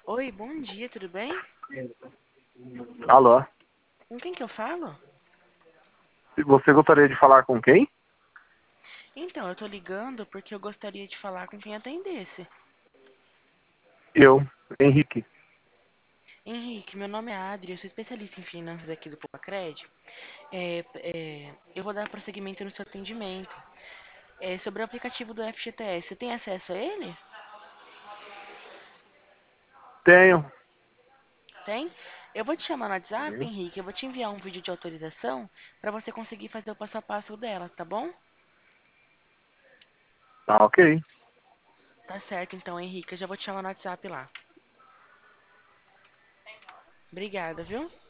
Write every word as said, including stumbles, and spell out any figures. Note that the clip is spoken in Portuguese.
Oi, bom dia, tudo bem? Alô? Com quem que eu falo? Você gostaria de falar com quem? Então, eu tô ligando porque eu gostaria de falar com quem atendesse. Eu, Henrique. Henrique, meu nome é Adri, eu sou especialista em finanças aqui do Pocacred. É, é, eu vou dar prosseguimento no seu atendimento. É sobre o aplicativo do F G T S. Você tem acesso a ele? Tenho. Tem? Eu vou te chamar no WhatsApp, Henrique. Eu vou te enviar um vídeo de autorização para você conseguir fazer o passo a passo dela, tá bom? Tá ok. Tá certo, então, Henrique. Eu já vou te chamar no WhatsApp lá. Obrigada, viu?